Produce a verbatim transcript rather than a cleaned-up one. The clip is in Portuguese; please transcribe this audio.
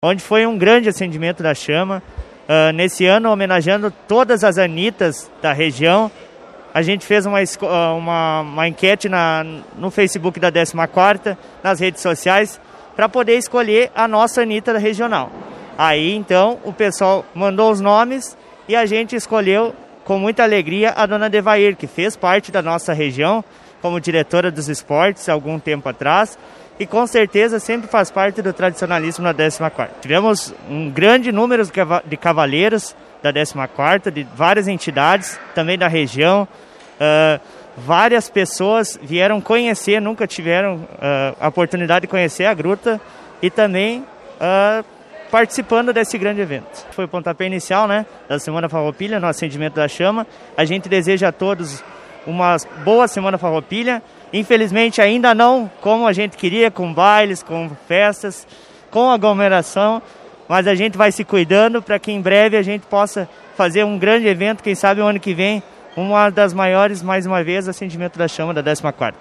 onde foi um grande acendimento da chama. Uh, nesse ano, homenageando todas as Anitas da região, a gente fez uma, uma, uma enquete na, no Facebook da décima quarta, nas redes sociais, para poder escolher a nossa Anita regional. Aí, então, o pessoal mandou os nomes e a gente escolheu, com muita alegria, a dona Devair, que fez parte da nossa região, como diretora dos esportes há algum tempo atrás, e com certeza sempre faz parte do tradicionalismo na décima quarta. Tivemos um grande número de cavaleiros da décima quarta, de várias entidades, também da região. Uh, várias pessoas vieram conhecer, nunca tiveram uh, a oportunidade de conhecer a gruta e também uh, participando desse grande evento. Foi o pontapé inicial, né, da Semana Farroupilha, no acendimento da chama. A gente deseja a todos uma boa Semana Farroupilha. Infelizmente ainda não como a gente queria, com bailes, com festas, com aglomeração, mas a gente vai se cuidando para que em breve a gente possa fazer um grande evento, quem sabe o ano que vem, uma das maiores, mais uma vez, acendimento da chama da décima quarta.